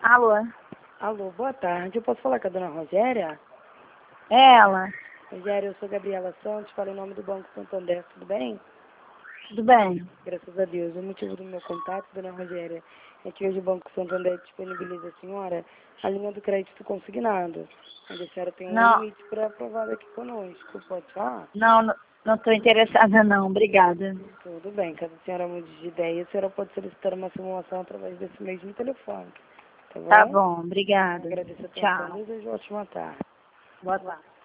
Alô? Alô, boa tarde. Eu posso falar com a dona Rogéria? É ela. Rogéria, eu sou Gabriela Santos, falo em nome do Banco Santander, tudo bem? Tudo bem? Graças a Deus. O motivo do meu contato, dona Rogéria, é que hoje o Banco Santander disponibiliza a senhora a linha do crédito consignado, onde a senhora tem um Não, limite pré-aprovado aqui conosco. Pode falar? não estou interessada não, obrigada. Tudo bem. Caso a senhora mude de ideia, a senhora pode solicitar uma simulação através desse mesmo telefone. Tá bom? Tá bom, obrigada. Agradeço a atenção. Tchau. Desejo ótima tarde. Boa tarde.